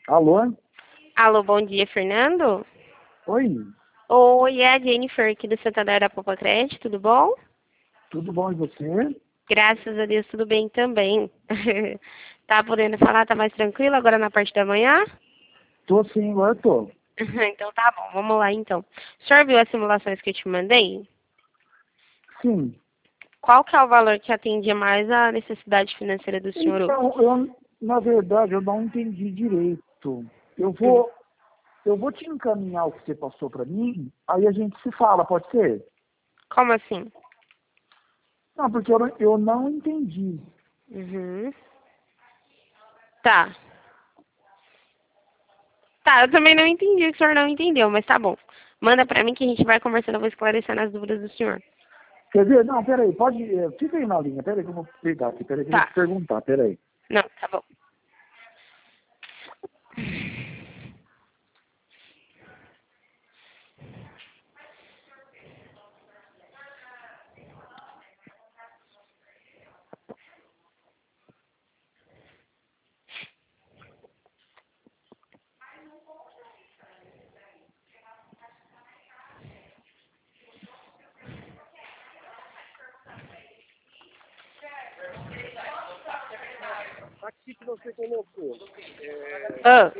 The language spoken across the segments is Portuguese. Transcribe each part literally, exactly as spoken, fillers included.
Alô? Alô, bom dia, Fernando? Oi, Oi, é a Jennifer aqui do Santander da Poupa Crédito, tudo bom? tudo bom e você? Graças a Deus, tudo bem também. Tá podendo falar, tá mais tranquilo agora na parte da manhã? Tô sim, agora tô. Então tá bom, vamos lá então. O senhor viu as simulações que eu te mandei? Sim. Qual que é o valor que atende mais à necessidade financeira do senhor hoje? Então, eu, na verdade, eu não entendi direito. Eu Hum, vou, eu vou te encaminhar o que você passou pra mim, aí a gente se fala, pode ser? Como assim? Não, porque eu, não- eu não entendi. Uhum. Tá. Tá, eu também não entendi o que o senhor não entendeu, mas tá bom. Manda pra mim que a gente vai conversando, eu vou esclarecendo as dúvidas do senhor. Quer ver? Não, peraí, pode. eh, Fica aí na linha, peraí que eu vou pegar aqui, peraí que eu vou Tá. te perguntar, peraí. Não, tá bom. Aqui que você colocou. Ah.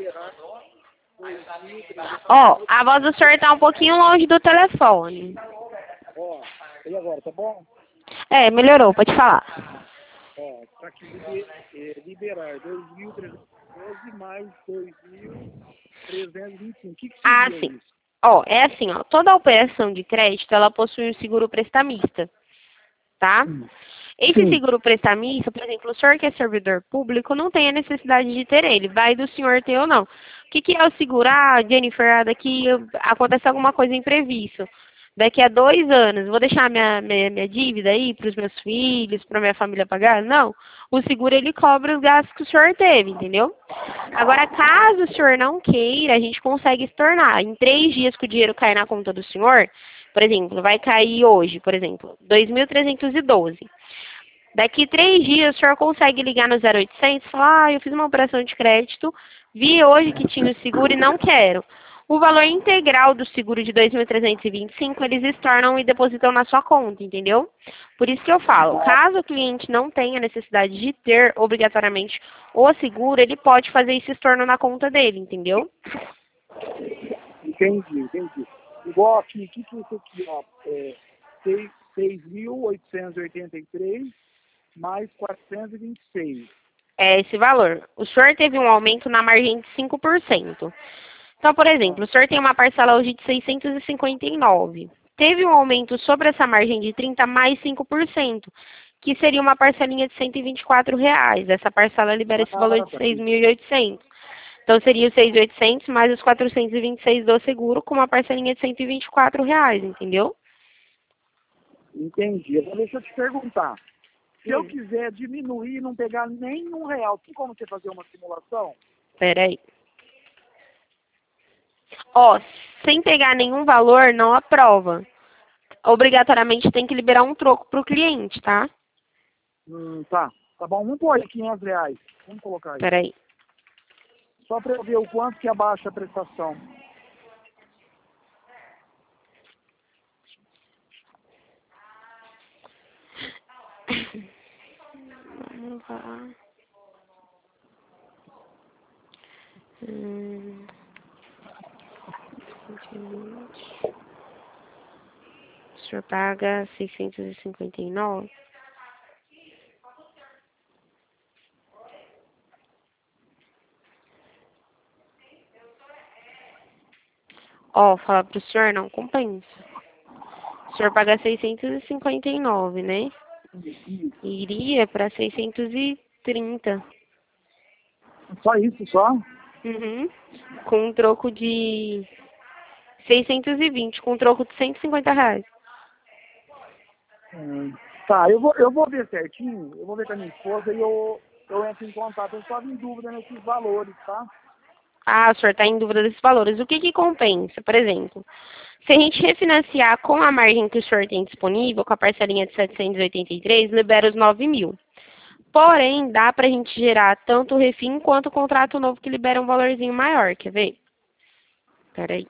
Ó, a voz do senhor tá um pouquinho longe do telefone. Ó, e agora, tá bom? É, melhorou, pode falar. Ó, tá aqui liber- eh, liberar dois mil trezentos e doze mais dois mil trezentos e vinte e cinco. O que, que Ah, seria sim. isso? Ó, é assim, ó, toda operação de crédito, ela possui um seguro prestamista, tá? Sim. Esse Sim. seguro prestamista, por exemplo, o senhor que é servidor público não tem a necessidade de ter ele, vai do senhor ter ou não. O que, que é o seguro? Ah, Jennifer, ah, daqui acontece alguma coisa imprevista. Daqui a dois anos, vou deixar minha, minha, minha dívida aí para os meus filhos, para minha família pagar? Não. O seguro, ele cobra os gastos que o senhor teve, entendeu? Agora, caso o senhor não queira, a gente consegue estornar. Em três dias que o dinheiro cair na conta do senhor, por exemplo, vai cair hoje, por exemplo, dois mil trezentos e doze. Daqui três dias, o senhor consegue ligar no zero oitocentos e falar, ah, eu fiz uma operação de crédito, vi hoje que tinha o seguro e não quero. O valor integral do seguro de dois mil trezentos e vinte e cinco, eles estornam e depositam na sua conta, entendeu? Por isso que eu falo, caso o cliente não tenha necessidade de ter obrigatoriamente o seguro, ele pode fazer esse estorno na conta dele, entendeu? Entendi, entendi. Igual aqui, o que, que isso aqui, ó? É, seis mil oitocentos e oitenta e três mais quatrocentos e vinte e seis. É esse valor. O senhor teve um aumento na margem de cinco por cento. Então, por Tá. exemplo, o senhor tem uma parcela hoje de seiscentos e cinquenta e nove. Teve um aumento sobre essa margem de trinta mais cinco por cento, que seria uma parcelinha de cento e vinte e quatro reais. Essa parcela libera esse valor Ah, de tá. seis mil e oitocentos. Então, seria os seis mil e oitocentos mais os quatrocentos e vinte e seis do seguro, com uma parcelinha de cento e vinte e quatro reais, entendeu? Entendi. Agora deixa eu te perguntar. Se eu Hum, quiser diminuir e não pegar nenhum real, tem como você fazer uma simulação? peraí. Ó, sem pegar nenhum valor, não aprova. Obrigatoriamente tem que liberar um troco para o cliente, tá? Hum, tá. Tá bom, vamos pôr aí quinhentos reais. Vamos colocar aí. Peraí. Só para eu ver o quanto que abaixa a prestação. Vamos lá. Hum, cento e vinte. O senhor paga seiscentos e cinquenta e nove. Ó, falar pro senhor não compensa. O senhor paga seiscentos e cinquenta e nove, né? Iria para seiscentos e trinta. Só isso, só? Uhum. Com um troco de seiscentos e vinte, com um troco de cento e cinquenta reais. Hum, tá, eu vou, eu vou ver certinho, eu vou ver com a minha esposa e eu, eu entro em contato. Eu estava em dúvida nesses valores, tá? Ah, o senhor está em dúvida desses valores. O que que compensa? Por exemplo, se a gente refinanciar com a margem que o senhor tem disponível, com a parcelinha de setecentos e oitenta e três, libera os nove mil. Porém, dá pra gente gerar tanto o refim quanto o contrato novo que libera um valorzinho maior, quer ver? Peraí.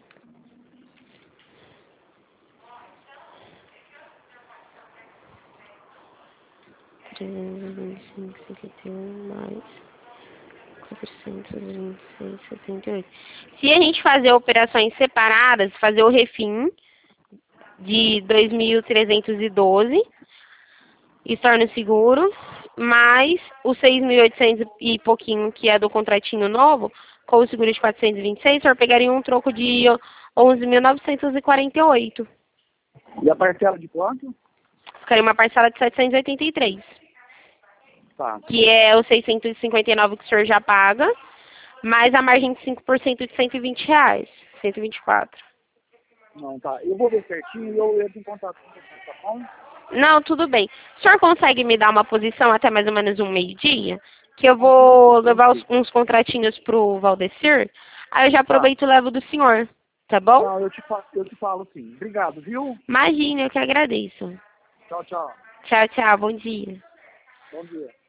trezentos e vinte e cinco, cinquenta e um mais quatrocentos e vinte e seis, setenta e oito. Se a gente fazer operações separadas, fazer o refim de dois mil trezentos e doze, isso torna seguro, mais os seis mil e oitocentos e pouquinho, que é do contratinho novo, com o seguro de quatrocentos e vinte e seis, o senhor pegaria um troco de onze mil novecentos e quarenta e oito. E a parcela de quanto? Ficaria uma parcela de setecentos e oitenta e três. Tá. Que é os seiscentos e cinquenta e nove que o senhor já paga, mais a margem de cinco por cento de cento e vinte reais. cento e vinte e quatro. Não, tá. Eu vou ver certinho e eu entro em contato com você, tá bom? Não, tudo bem. O senhor consegue me dar uma posição até mais ou menos um meio-dia? Que eu vou levar os- uns contratinhos pro Valdecir, aí eu já Tá. aproveito e levo do senhor, tá bom? Não, eu te, fa- eu te falo sim. Obrigado, viu? Imagina, eu que agradeço. Tchau, tchau. Tchau, tchau, bom dia. Bom dia.